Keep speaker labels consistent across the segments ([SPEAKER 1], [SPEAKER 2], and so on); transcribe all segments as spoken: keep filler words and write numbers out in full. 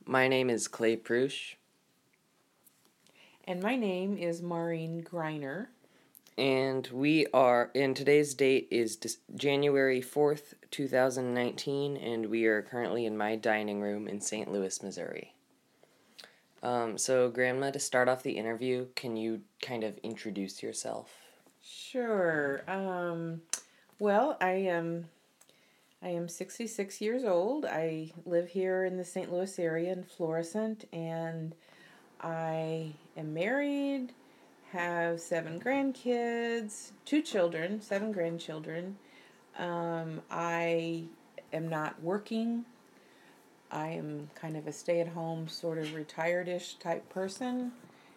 [SPEAKER 1] My name is Clay Prush.
[SPEAKER 2] And my name is Maureen Greiner.
[SPEAKER 1] And we are, and today's date is January fourth, two thousand nineteen, and we are currently in my dining room in Saint Louis, Missouri. Um, so, Grandma, to start off the interview, can you kind of introduce yourself?
[SPEAKER 2] Sure. Um, well, I am I am sixty-six years old. I live here in the Saint Louis area in Florissant, and I am married, have seven grandkids, two children, seven grandchildren. Um, I am not working. I am kind of a stay-at-home, sort of retired-ish type person.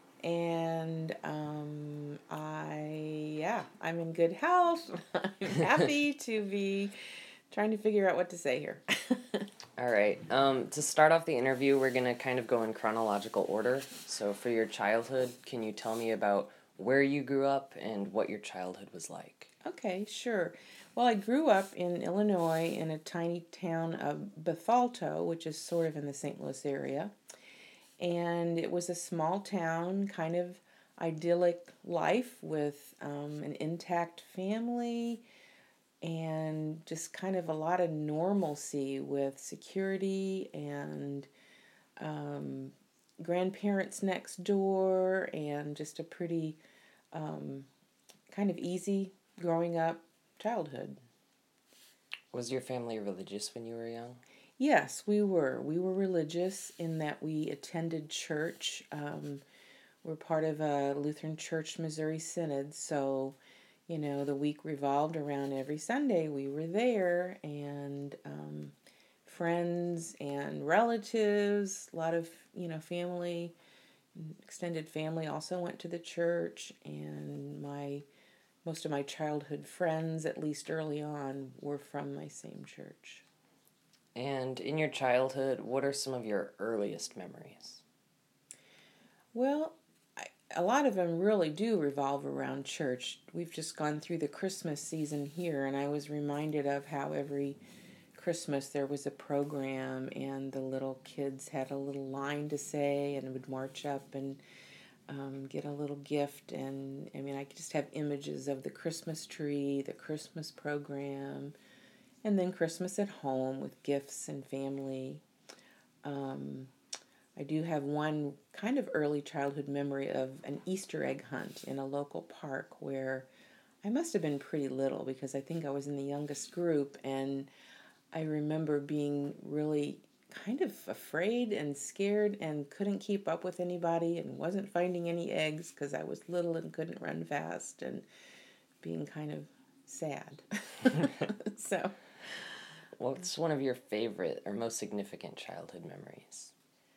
[SPEAKER 2] And um, I, yeah, I'm in good health. I'm happy to be trying to figure out what to say here.
[SPEAKER 1] All right. Um, to start off the interview, we're going to kind of go in chronological order. So, for your childhood, can you tell me about where you grew up and what your childhood was like?
[SPEAKER 2] Okay, sure. Well, I grew up in Illinois in a tiny town of Bethalto, which is sort of in the Saint Louis area. And it was a small town, kind of idyllic life with um, an intact family and just kind of a lot of normalcy with security and um, grandparents next door and just a pretty um, kind of easy growing up childhood.
[SPEAKER 1] Was your family religious when you were young?
[SPEAKER 2] Yes, we were. We were religious in that we attended church. Um, we're part of a Lutheran Church Missouri Synod, so you know the week revolved around every Sunday we were there, and um, friends and relatives, a lot of you know family, extended family also went to the church, and my most of my childhood friends, at least early on, were from my same church.
[SPEAKER 1] And in your childhood, what are some of your earliest memories?
[SPEAKER 2] Well, I, a lot of them really do revolve around church. We've just gone through the Christmas season here, and I was reminded of how every Christmas there was a program, and the little kids had a little line to say and would march up and um, get a little gift. And I mean, I just have images of the Christmas tree, the Christmas program, and then Christmas at home with gifts and family. Um, I do have one kind of early childhood memory of an Easter egg hunt in a local park where I must have been pretty little because I think I was in the youngest group, and I remember being really kind of afraid and scared and couldn't keep up with anybody and wasn't finding any eggs because I was little and couldn't run fast and being kind of sad. So,
[SPEAKER 1] What's one of your favorite or most significant childhood memories?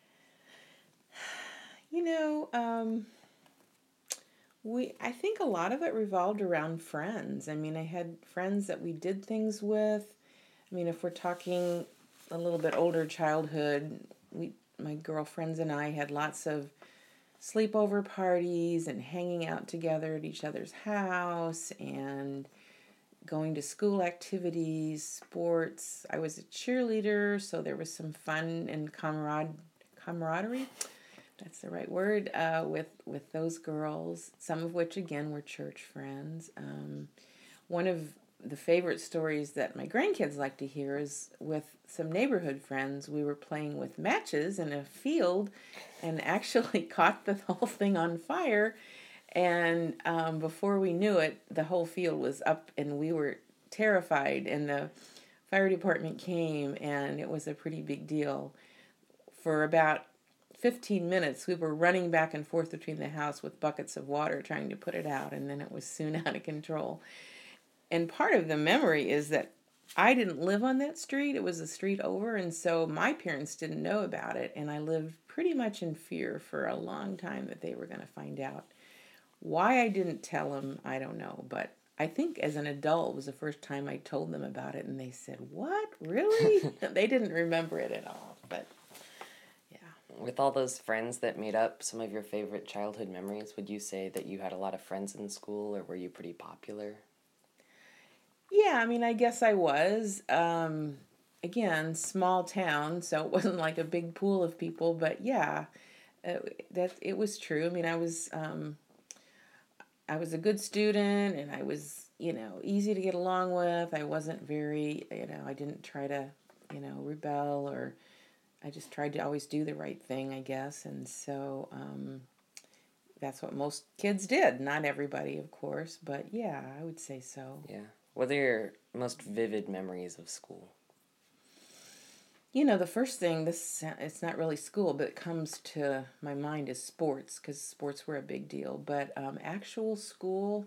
[SPEAKER 2] you know, um, we I think a lot of it revolved around friends. I mean, I had friends that we did things with. I mean, if we're talking a little bit older childhood, we my girlfriends and I had lots of sleepover parties and hanging out together at each other's house and going to school activities, sports. I was a cheerleader, so there was some fun and camaraderie. camaraderie. That's the right word, uh, with, with those girls, some of which, again, were church friends. Um, one of the favorite stories that my grandkids like to hear is with some neighborhood friends. We were playing with matches in a field and actually caught the whole thing on fire. And um, before we knew it, the whole field was up and we were terrified. And the fire department came, and it was a pretty big deal. For about fifteen minutes, we were running back and forth between the house with buckets of water trying to put it out, and then it was soon out of control. And part of the memory is that I didn't live on that street. It was a street over, and so my parents didn't know about it, and I lived pretty much in fear for a long time that they were going to find out. Why I didn't tell them, I don't know, but I think as an adult was the first time I told them about it, and they said, "What? Really?" They didn't remember it at all, but yeah.
[SPEAKER 1] With all those friends that made up some of your favorite childhood memories, would you say that you had a lot of friends in school, or were you pretty popular?
[SPEAKER 2] Yeah, I mean, I guess I was. Um, again, small town, so it wasn't like a big pool of people, but yeah, uh, that it was true. I mean, I was um, I was a good student, and I was, you know, easy to get along with. I wasn't very, you know, I didn't try to, you know, rebel, or I just tried to always do the right thing, I guess. And so um, that's what most kids did. Not everybody, of course, but yeah, I would say so.
[SPEAKER 1] Yeah. What are your most vivid memories of school?
[SPEAKER 2] You know, the first thing, this it's not really school, but it comes to my mind is sports, because sports were a big deal. But um, actual school,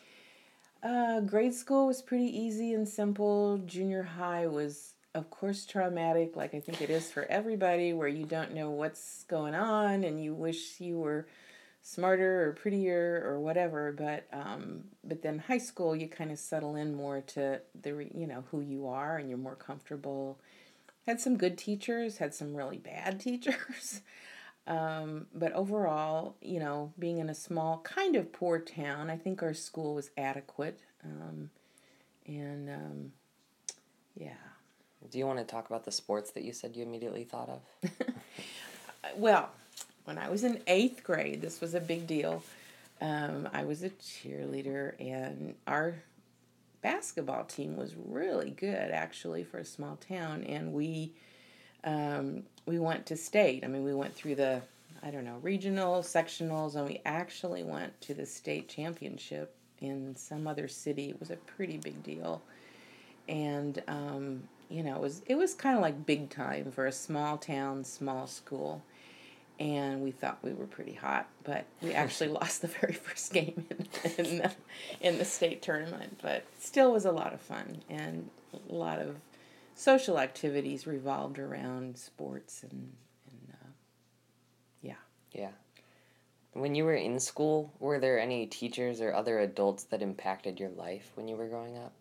[SPEAKER 2] uh, grade school was pretty easy and simple. Junior high was, of course, traumatic, like I think it is for everybody, where you don't know what's going on and you wish you were smarter or prettier or whatever. But um, but then high school, you kind of settle in more to the you know who you are, and you're more comfortable. Had some good teachers, had some really bad teachers. Um, but overall, you know, being in a small, kind of poor town, I think our school was adequate. Um, and um, yeah.
[SPEAKER 1] Do you want to talk about the sports that you said you immediately thought of?
[SPEAKER 2] Well, when I was in eighth grade, this was a big deal. Um, I was a cheerleader, and our basketball team was really good, actually, for a small town. And we um, we went to state. I mean, we went through the, I don't know, regional, sectionals, and we actually went to the state championship in some other city. It was a pretty big deal. And, um, you know, it was, it was kind of like big time for a small town, small school. And we thought we were pretty hot, but we actually lost the very first game in, in, the, in the state tournament. But still was a lot of fun, and a lot of social activities revolved around sports, and, and uh, yeah.
[SPEAKER 1] Yeah. When you were in school, were there any teachers or other adults that impacted your life when you were growing up?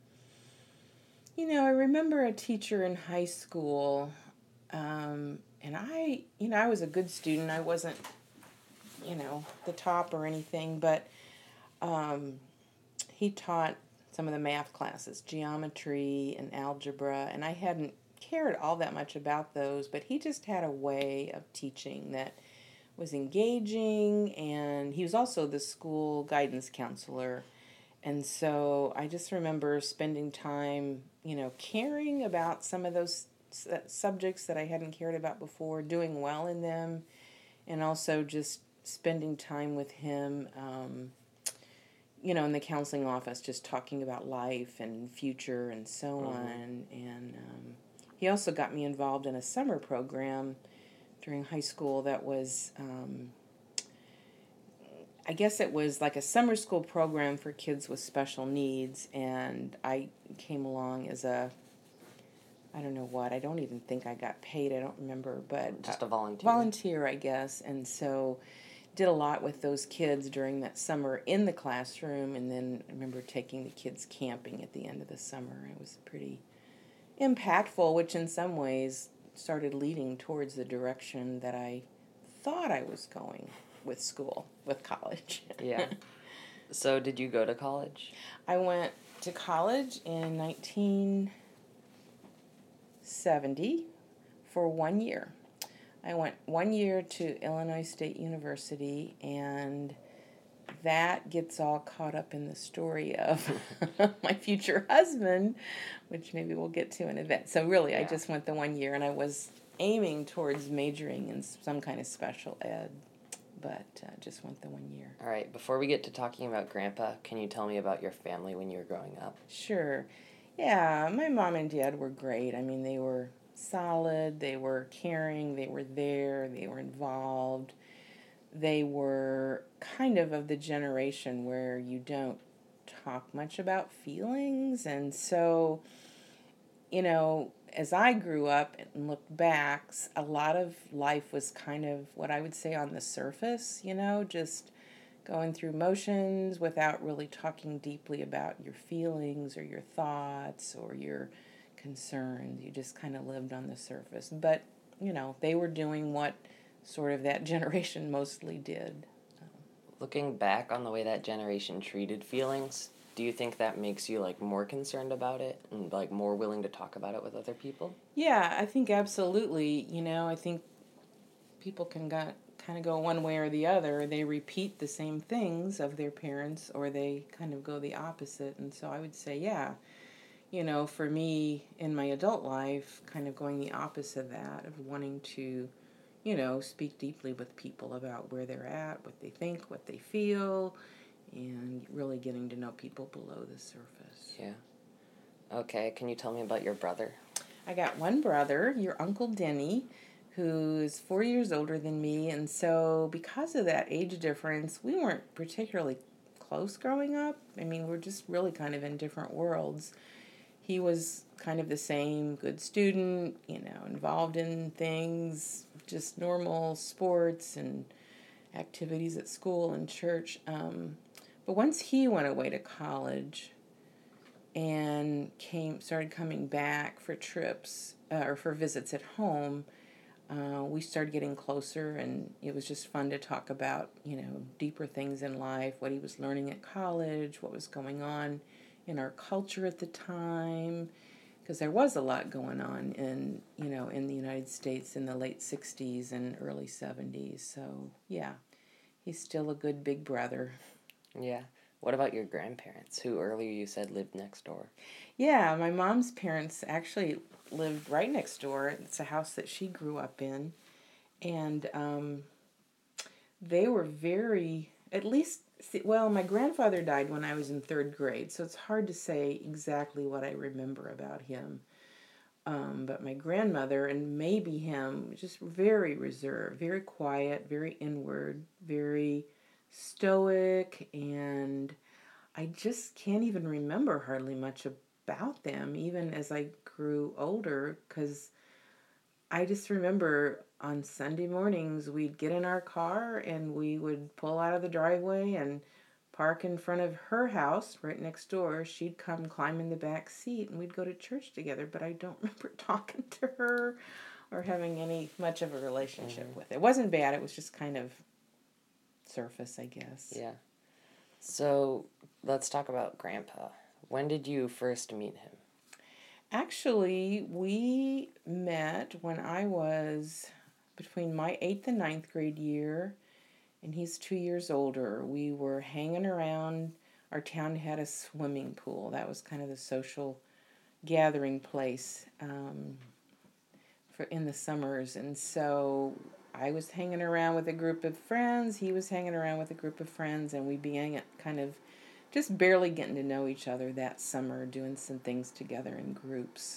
[SPEAKER 2] You know, I remember a teacher in high school, um, and I, you know, I was a good student. I wasn't, you know, the top or anything, but um, he taught some of the math classes, geometry and algebra, and I hadn't cared all that much about those, but he just had a way of teaching that was engaging, and he was also the school guidance counselor. And so I just remember spending time, you know, caring about some of those subjects that I hadn't cared about before, doing well in them, and also just spending time with him, um, you know, in the counseling office, just talking about life and future and so
[SPEAKER 1] Mm-hmm.
[SPEAKER 2] on. And um, he also got me involved in a summer program during high school that was, um, I guess it was like a summer school program for kids with special needs. And I came along as a, I don't know what, I don't even think I got paid, I don't remember, but
[SPEAKER 1] Just a volunteer.
[SPEAKER 2] Volunteer, I guess. And so did a lot with those kids during that summer in the classroom, and then I remember taking the kids camping at the end of the summer. It was pretty impactful, which in some ways started leading towards the direction that I thought I was going with school, with college.
[SPEAKER 1] Yeah. So did you go to college?
[SPEAKER 2] I went to college in nineteen seventy for one year. I went one year to Illinois State University, and that gets all caught up in the story of my future husband, which maybe we'll get to in a bit. So really, yeah. I just went the one year, and I was aiming towards majoring in some kind of special ed, but uh, just went the one year.
[SPEAKER 1] All right, before we get to talking about Grandpa, can you tell me about your family when you were growing up?
[SPEAKER 2] Sure. Yeah, my mom and dad were great. I mean, they were solid, they were caring, they were there, they were involved. They were kind of of the generation where you don't talk much about feelings. And so, you know, as I grew up and looked back, a lot of life was kind of what I would say on the surface, you know, just going through motions without really talking deeply about your feelings or your thoughts or your concerns. You just kind of lived on the surface. But, you know, they were doing what sort of that generation mostly did.
[SPEAKER 1] Looking back on the way that generation treated feelings, do you think that makes you like more concerned about it and like more willing to talk about it with other people?
[SPEAKER 2] Yeah, I think absolutely. You know, I think people can got, kind of go one way or the other. They repeat the same things of their parents, or they kind of go the opposite. And so I would say, yeah, you know, for me in my adult life, kind of going the opposite of that, of wanting to, you know, speak deeply with people about where they're at, what they think, what they feel, and really getting to know people below the surface.
[SPEAKER 1] Yeah. Okay, can you tell me about your brother?
[SPEAKER 2] I got one brother, your Uncle Denny, who's four years older than me, and so because of that age difference, we weren't particularly close growing up. I mean, we're just really kind of in different worlds. He was kind of the same, good student, you know, involved in things, just normal sports and activities at school and church. Um, but once he went away to college and came started coming back for trips uh, or for visits at home, uh, we started getting closer, and it was just fun to talk about, you know, deeper things in life, what he was learning at college, what was going on in our culture at the time, because there was a lot going on in, you know, in the United States in the late sixties and early seventies. So, yeah, he's still a good big brother.
[SPEAKER 1] Yeah. What about your grandparents, who earlier you said lived next door?
[SPEAKER 2] Yeah, my mom's parents actually lived right next door. It's a house that she grew up in. And um, they were very, at least, well, my grandfather died when I was in third grade, so it's hard to say exactly what I remember about him. Um, but my grandmother and maybe him, just very reserved, very quiet, very inward, very stoic, and I just can't even remember hardly much about them, even as I grew older, because I just remember on Sunday mornings we'd get in our car and we would pull out of the driveway and park in front of her house right next door. She'd come climb in the back seat and we'd go to church together, but I don't remember talking to her or having any much of a relationship mm-hmm. with it. It wasn't bad, it was just kind of surface, I guess.
[SPEAKER 1] Yeah. So let's talk about Grandpa. When did you first meet him?
[SPEAKER 2] Actually, we met when I was between my eighth and ninth grade year, and he's two years older. We were hanging around. Our town had a swimming pool. That was kind of the social gathering place um, for in the summers. And so I was hanging around with a group of friends. He was hanging around with a group of friends, and we began kind of just barely getting to know each other that summer, doing some things together in groups.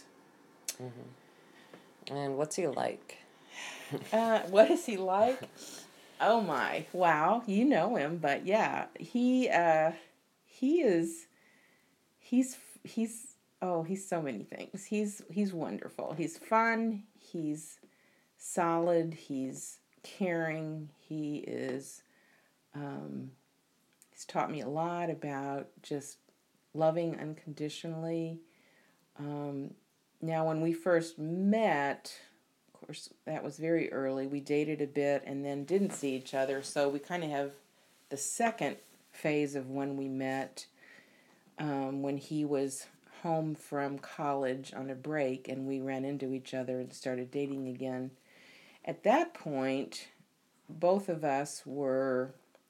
[SPEAKER 1] Mm-hmm. And what's he like?
[SPEAKER 2] uh, what is he like? Oh my, wow, you know him, but yeah, he uh, he is, he's he's oh he's so many things. He's he's wonderful. He's fun. He's solid. He's caring. He is. Um, he's taught me a lot about just loving unconditionally. Um, now, when we first met, of course, that was very early. We dated a bit and then didn't see each other. So we kind of have the second phase of when we met, um, when he was home from college on a break and we ran into each other and started dating again. At that point, both of us were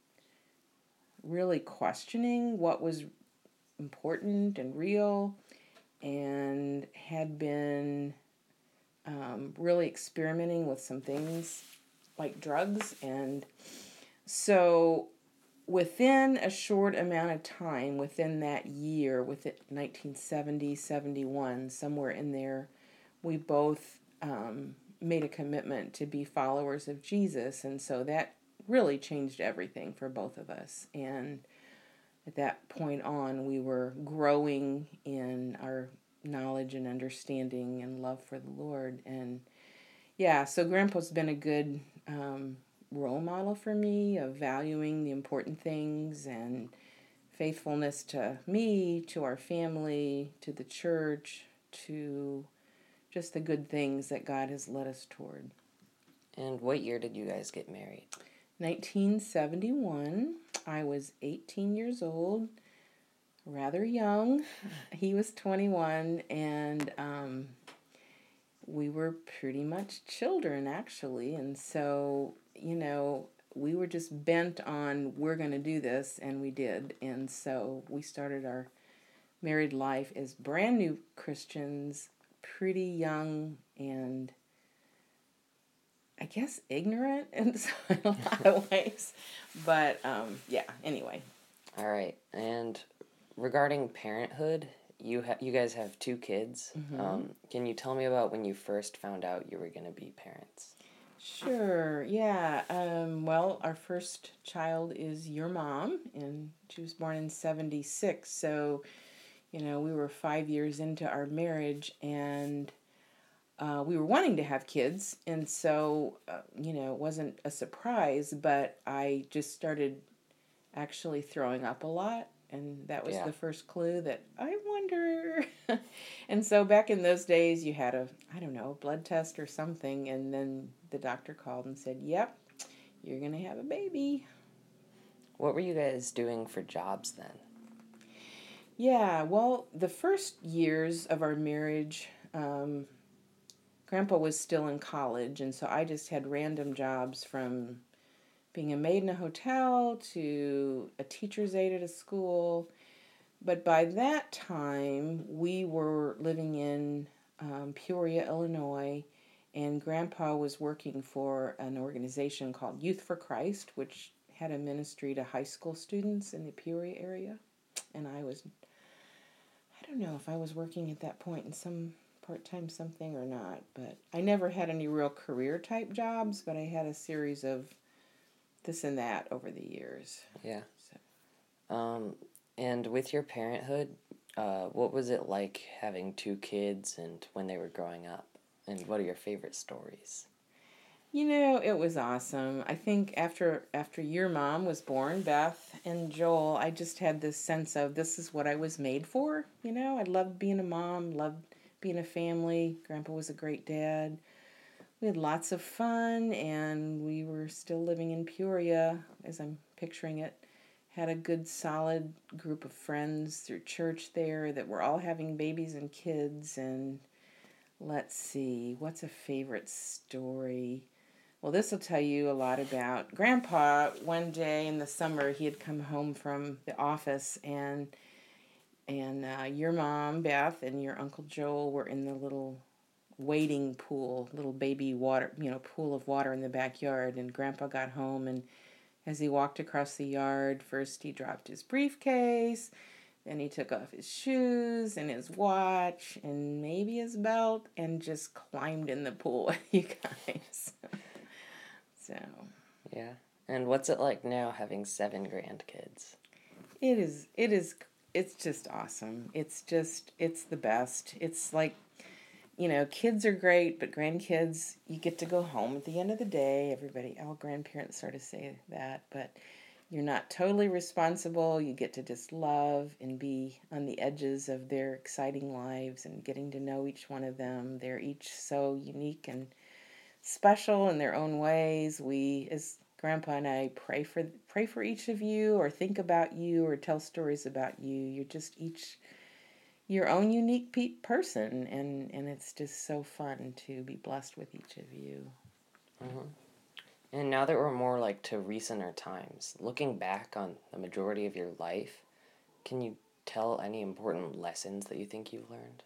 [SPEAKER 2] really questioning what was important and real, and had been um, really experimenting with some things like drugs. And so within a short amount of time, within that year, with it nineteen seventy, seventy-one, somewhere in there, we both um, made a commitment to be followers of Jesus. And so that really changed everything for both of us. And at that point on, we were growing in our knowledge and understanding and love for the Lord. And yeah, so Grandpa's been a good um, role model for me of valuing the important things and faithfulness to me, to our family, to the church, to just the good things that God has led us toward.
[SPEAKER 1] And what year did you guys get married?
[SPEAKER 2] nineteen seventy-one. I was eighteen years old. rather young. He was twenty-one, and um, we were pretty much children, actually. And so, you know, we were just bent on, we're going to do this, and we did. And so we started our married life as brand new Christians, pretty young, and I guess ignorant in a lot of ways. But um, yeah, anyway.
[SPEAKER 1] All right. And regarding parenthood, you ha- you guys have two kids.
[SPEAKER 2] Mm-hmm.
[SPEAKER 1] Um, can you tell me about when you first found out you were going to be parents?
[SPEAKER 2] Sure, yeah. Um, well, our first child is your mom, and she was born in seventy-six. So, you know, we were five years into our marriage, and uh, we were wanting to have kids. And so, uh, you know, it wasn't a surprise, but I just started actually throwing up a lot. And that was
[SPEAKER 1] Yeah.
[SPEAKER 2] the first clue that I wonder. And so back in those days, you had a, I don't know, blood test or something. And then the doctor called and said, yep, you're going to have a baby.
[SPEAKER 1] What were you guys doing for jobs then?
[SPEAKER 2] Yeah, well, the first years of our marriage, um, Grandpa was still in college. And so I just had random jobs from being a maid in a hotel to a teacher's aide at a school. But by that time, we were living in um, Peoria, Illinois, and Grandpa was working for an organization called Youth for Christ, which had a ministry to high school students in the Peoria area. And I was, I don't know if I was working at that point in some part-time something or not, but I never had any real career type jobs, but I had a series of this and that over the years.
[SPEAKER 1] Yeah. So. Um, and with your parenthood, uh, what was it like having two kids and when they were growing up? And what are your favorite stories?
[SPEAKER 2] You know, it was awesome. I think after after your mom was born, Beth and Joel, I just had this sense of this is what I was made for. You know, I loved being a mom, loved being a family. Grandpa was a great dad. We had lots of fun, and we were still living in Peoria, as I'm picturing it. Had a good, solid group of friends through church there that were all having babies and kids. And let's see, what's a favorite story? Well, this will tell you a lot about Grandpa. One day in the summer, he had come home from the office, and and uh, your mom, Beth, and your Uncle Joel were in the little wading pool, little baby water, you know, pool of water in the backyard. And Grandpa got home, and as he walked across the yard, first he dropped his briefcase, then he took off his shoes and his watch and maybe his belt and just climbed in the pool with you guys. So.
[SPEAKER 1] Yeah. And what's it like now having seven grandkids?
[SPEAKER 2] It is, it is, it's just awesome. It's just, it's the best. It's like, you know, kids are great, but grandkids, you get to go home at the end of the day. Everybody, all grandparents sort of say that, but you're not totally responsible. You get to just love and be on the edges of their exciting lives and getting to know each one of them. They're each so unique and special in their own ways. We, as Grandpa and I, pray for pray for each of you, or think about you, or tell stories about you. You're just each your own unique pe- person, and and it's just so fun to be blessed with each of you.
[SPEAKER 1] Mm-hmm. And now that we're more like to recenter times, looking back on the majority of your life, can you tell any important lessons that you think you've learned?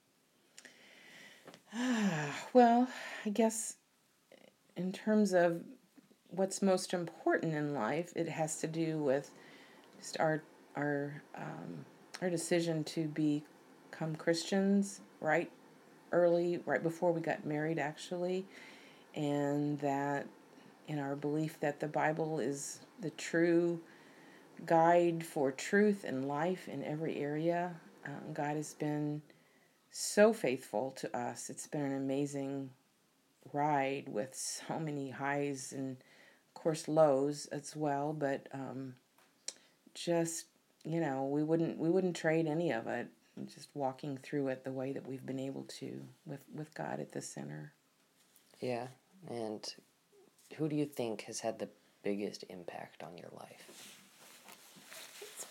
[SPEAKER 2] Well, I guess in terms of what's most important in life, it has to do with just our our um, our decision to become Christians right early, right before we got married, actually, and that in our belief that the Bible is the true guide for truth and life in every area. Um, God has been so faithful to us. It's been an amazing ride with so many highs and, of course, lows as well. But um, just you know, we wouldn't we wouldn't trade any of it. Just walking through it the way that we've been able to, with with God at the center.
[SPEAKER 1] Yeah. And who do you think has had the biggest impact on your life?
[SPEAKER 2] It's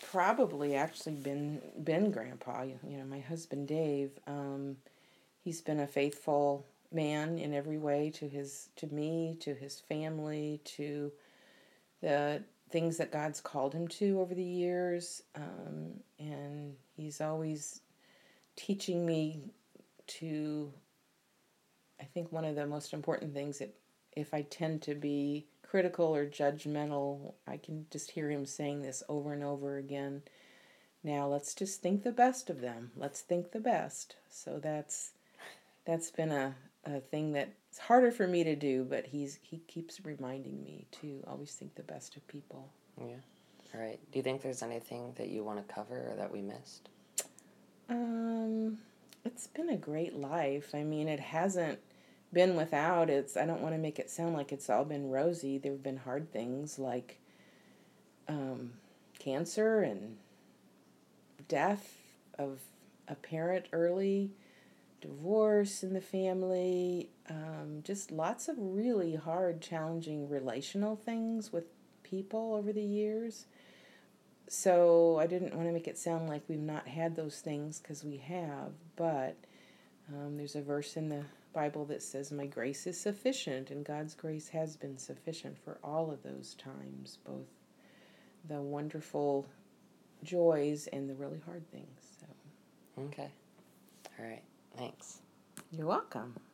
[SPEAKER 2] probably actually been been Grandpa. You, you know, my husband Dave. Um, he's been a faithful man in every way to his to me, to his family, to the things that God's called him to over the years, um, and he's always teaching me to. I think one of the most important things that if I tend to be critical or judgmental, I can just hear him saying this over and over again. Now let's just think the best of them. Let's think the best. So that's that's been a, a thing that's harder for me to do, but he's he keeps reminding me to always think the best of people.
[SPEAKER 1] Yeah. All right. Do you think there's anything that you want to cover or that we missed?
[SPEAKER 2] Um, it's been a great life. I mean, it hasn't been without its, I don't want to make it sound like it's all been rosy. There have been hard things like um, cancer and death of a parent early, divorce in the family, um, just lots of really hard, challenging relational things with people over the years. So I didn't want to make it sound like we've not had those things, because we have, but um, there's a verse in the Bible that says, my grace is sufficient, and God's grace has been sufficient for all of those times, both the wonderful joys and the really hard things. So.
[SPEAKER 1] Okay. All right. Thanks.
[SPEAKER 2] You're welcome.